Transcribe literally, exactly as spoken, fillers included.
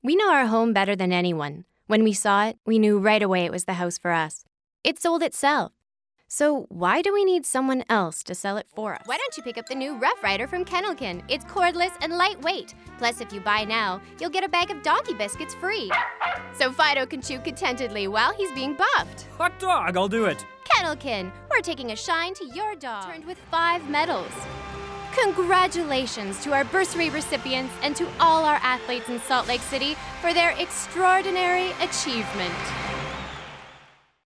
We know our home better than anyone. When we saw it, we knew right away it was the house for us. It sold itself. So why do we need someone else to sell it for us? Why don't you pick up the new Rough Rider from Kennelkin? It's cordless and lightweight. Plus, if you buy now, you'll get a bag of donkey biscuits free. So Fido can chew contentedly while he's being buffed. Hot dog, I'll do it. Kennelkin, we're taking a shine to your dog. Turned with five medals. Congratulations to our bursary recipients and to all our athletes in Salt Lake City for their extraordinary achievement.